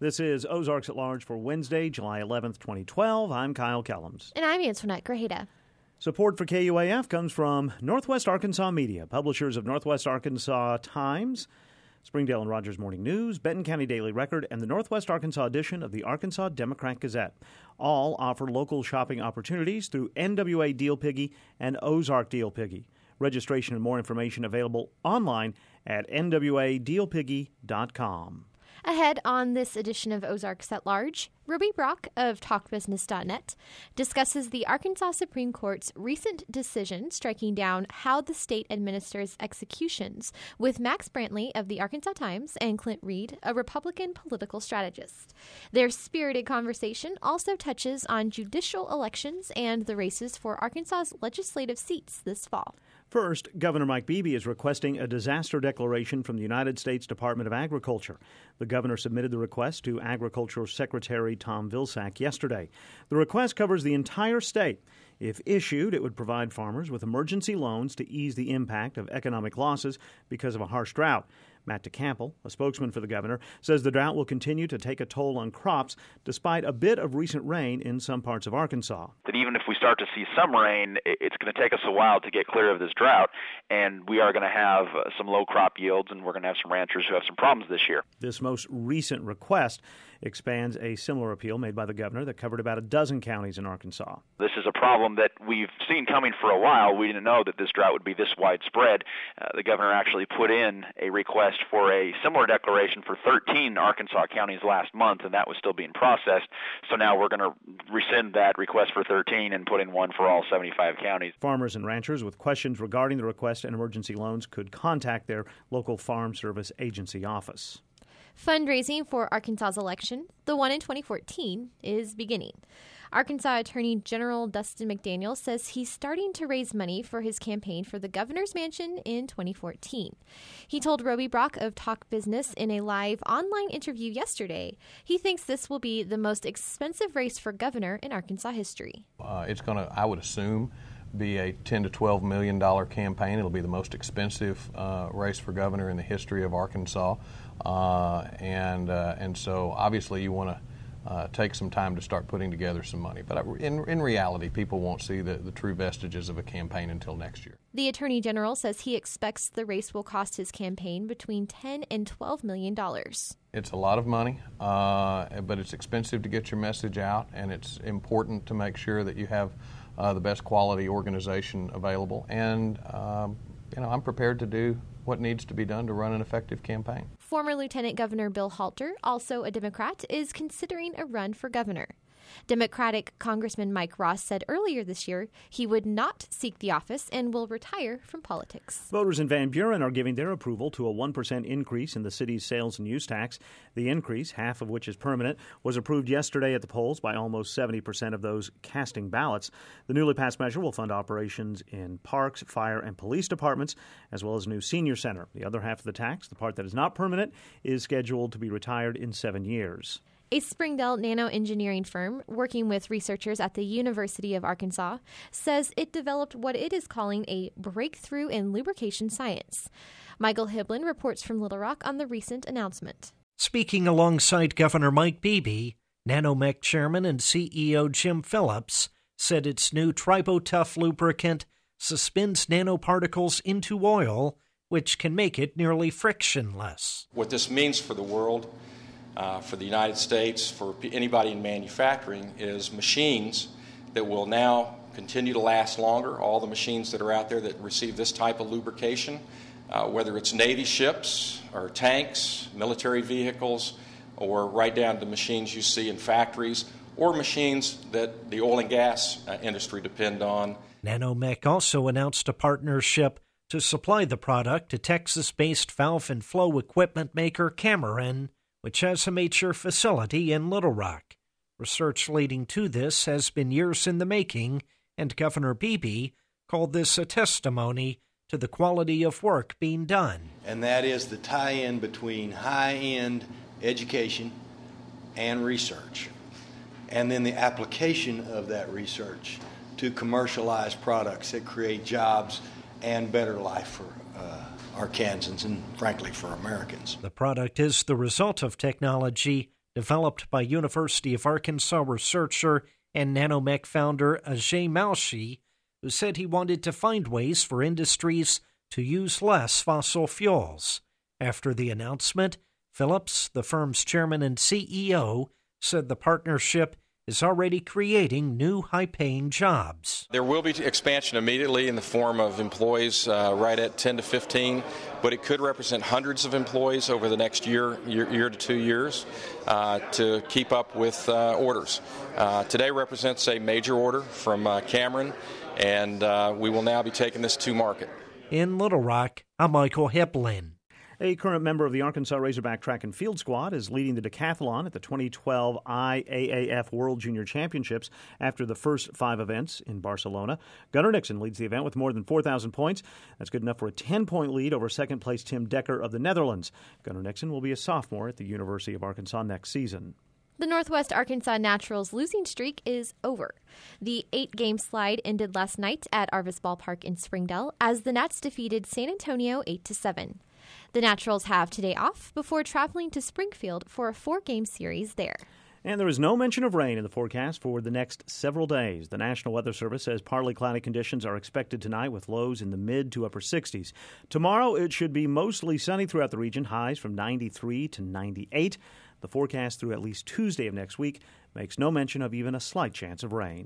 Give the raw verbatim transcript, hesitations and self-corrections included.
This is Ozarks at Large for Wednesday, July eleventh, twenty twelve. I'm Kyle Kellums. And I'm Antoinette Grajeda. Support for K U A F comes from Northwest Arkansas Media, publishers of Northwest Arkansas Times, Springdale and Rogers Morning News, Benton County Daily Record, and the Northwest Arkansas edition of the Arkansas Democrat Gazette. All offer local shopping opportunities through N W A Deal Piggy and Ozark Deal Piggy. Registration and more information available online at N W A deal piggy dot com. Ahead on this edition of Ozarks at Large, Roby Brock of talk business dot net discusses the Arkansas Supreme Court's recent decision striking down how the state administers executions with Max Brantley of the Arkansas Times and Clint Reed, a Republican political strategist. Their spirited conversation also touches on judicial elections and the races for Arkansas's legislative seats this fall. First, Governor Mike Beebe is requesting a disaster declaration from the United States Department of Agriculture. The governor submitted the request to Agriculture Secretary Tom Vilsack yesterday. The request covers the entire state. If issued, it would provide farmers with emergency loans to ease the impact of economic losses because of a harsh drought. Matt DeCample, a spokesman for the governor, says the drought will continue to take a toll on crops despite a bit of recent rain in some parts of Arkansas. That even if we start to see some rain, it's going to take us a while to get clear of this drought, and we are going to have some low crop yields, and we're going to have some ranchers who have some problems this year. This most recent request expands a similar appeal made by the governor that covered about a dozen counties in Arkansas. This is a problem that we've seen coming for a while. We didn't know that this drought would be this widespread. Uh, the governor actually put in a request for a similar declaration for thirteen Arkansas counties last month, and that was still being processed. So now we're going to rescind that request for thirteen and put in one for all seventy-five counties. Farmers and ranchers with questions regarding the request and emergency loans could contact their local Farm Service Agency office. Fundraising for Arkansas's election, the one in twenty fourteen, is beginning. Arkansas Attorney General Dustin McDaniel says he's starting to raise money for his campaign for the governor's mansion in twenty fourteen. He told Roby Brock of Talk Business in a live online interview yesterday he thinks this will be the most expensive race for governor in Arkansas history. Uh, it's going to, I would assume, be a ten to twelve million dollars campaign. It'll be the most expensive uh, race for governor in the history of Arkansas. Uh, and uh, and so obviously you want to uh, take some time to start putting together some money. But in in reality, people won't see the, the true vestiges of a campaign until next year. The Attorney General says he expects the race will cost his campaign between ten and twelve million dollars. It's a lot of money, uh, but it's expensive to get your message out, and it's important to make sure that you have uh, the best quality organization available. And um, you know, I'm prepared to do what needs to be done to run an effective campaign. Former Lieutenant Governor Bill Halter, also a Democrat, is considering a run for governor. Democratic Congressman Mike Ross said earlier this year he would not seek the office and will retire from politics. Voters in Van Buren are giving their approval to a one percent increase in the city's sales and use tax. The increase, half of which is permanent, was approved yesterday at the polls by almost seventy percent of those casting ballots. The newly passed measure will fund operations in parks, fire, and police departments, as well as a new senior center. The other half of the tax, the part that is not permanent, is scheduled to be retired in seven years. A Springdale nanoengineering firm working with researchers at the University of Arkansas says it developed what it is calling a breakthrough in lubrication science. Michael Hiblin reports from Little Rock on the recent announcement. Speaking alongside Governor Mike Beebe, Nanomech Chairman and C E O Jim Phillips said its new TriboTough lubricant suspends nanoparticles into oil, which can make it nearly frictionless. What this means for the world, Uh, for the United States, for anybody in manufacturing, is machines that will now continue to last longer. All the machines that are out there that receive this type of lubrication, uh, whether it's Navy ships or tanks, military vehicles, or right down to machines you see in factories, or machines that the oil and gas uh, industry depend on. Nanomech also announced a partnership to supply the product to Texas-based valve and flow equipment maker Cameron, which has a major facility in Little Rock. Research leading to this has been years in the making, and Governor Beebe called this a testimony to the quality of work being done. And that is the tie-in between high-end education and research, and then the application of that research to commercialize products that create jobs and better life for uh, Arkansans and, frankly, for Americans. The product is the result of technology developed by University of Arkansas researcher and Nanomech founder Ajay Malshi, who said he wanted to find ways for industries to use less fossil fuels. After the announcement, Phillips, the firm's chairman and C E O, said the partnership is already creating new high-paying jobs. There will be expansion immediately in the form of employees uh, right at ten to fifteen, but it could represent hundreds of employees over the next year, year, year to two years uh, to keep up with uh, orders. Uh, today represents a major order from uh, Cameron, and uh, we will now be taking this to market. In Little Rock, I'm Michael Hiplin. A current member of the Arkansas Razorback track and field squad is leading the decathlon at the twenty twelve I A A F World Junior Championships after the first five events in Barcelona. Gunnar Nixon leads the event with more than four thousand points. That's good enough for a ten-point lead over second-place Tim Decker of the Netherlands. Gunnar Nixon will be a sophomore at the University of Arkansas next season. The Northwest Arkansas Naturals losing streak is over. The eight-game slide ended last night at Arvis Ballpark in Springdale as the Nats defeated San Antonio eight to seven. The Naturals have today off before traveling to Springfield for a four-game series there. And there is no mention of rain in the forecast for the next several days. The National Weather Service says partly cloudy conditions are expected tonight with lows in the mid to upper sixties. Tomorrow it should be mostly sunny throughout the region, highs from ninety-three to ninety-eight. The forecast through at least Tuesday of next week makes no mention of even a slight chance of rain.